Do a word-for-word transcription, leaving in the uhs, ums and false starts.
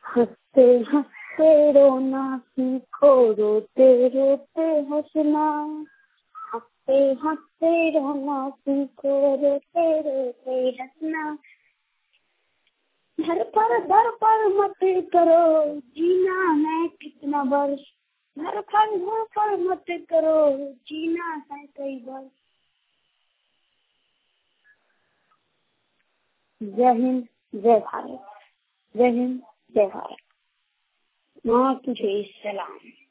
हंसते हंसते रोना सीखो, रोते रोते हंसना। हंसते हंसते रोना सीखो, रोते रोते हंसना। घर पर दर पर मत करो, जीना है कितना वर्ष। घर पर घर पर मत करो, जीना है कई वर्ष। जय हिंद, जय भारत। जय हिंद, जय भारत। माँ तुझे सलाम।